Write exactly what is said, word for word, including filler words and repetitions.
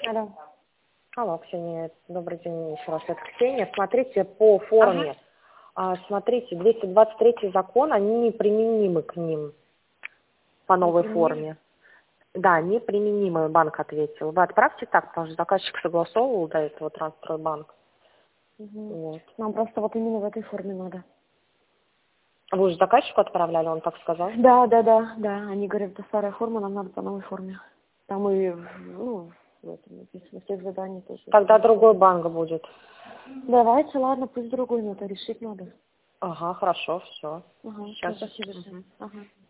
Алло. Алло, Ксения, добрый день еще раз. Это Ксения. Смотрите, по форме, Ага. а, смотрите, двести двадцать третий закон, они неприменимы к ним по новой Неприменимы? форме. Да, неприменимы, банк ответил. Вы отправьте так, потому что заказчик согласовывал до этого Трансстройбанк. Угу. Вот. Нам просто вот именно в этой форме надо. Вы уже заказчику отправляли, он так сказал? Да, да, да, да. Они говорят, это старая форма, нам надо по новой форме. Там и, в- ну, в этом написано, в тех заданиях тоже. Тогда другой банк будет. Давайте, ладно, пусть другой, но это решить надо. Ага, хорошо, все. Ага, Сейчас. спасибо, Жень. Ага.